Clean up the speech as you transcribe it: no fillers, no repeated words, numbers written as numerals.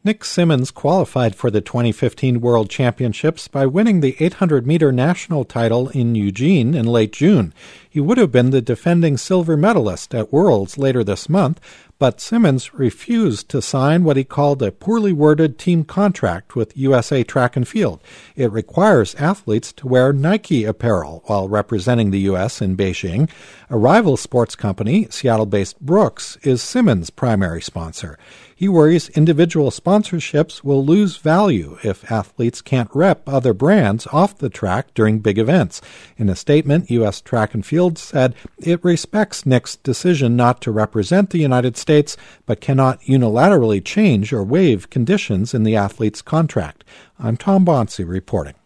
Nick Symmonds qualified for the 2015 World Championships by winning the 800-meter national title in Eugene in late June. He would have been the defending silver medalist at Worlds later this month, but Symmonds refused to sign what he called a poorly worded team contract with USA Track and Field. It requires athletes to wear Nike apparel while representing the U.S. in Beijing. A rival sports company, Seattle-based Brooks, is Symmonds' primary sponsor. He worries individual sponsorships will lose value if athletes can't rep other brands off the track during big events. In a statement, U.S. Track and Field said it respects Nick's decision not to represent the United States, but cannot unilaterally change or waive conditions in the athlete's contract. I'm Tom Bonsi reporting.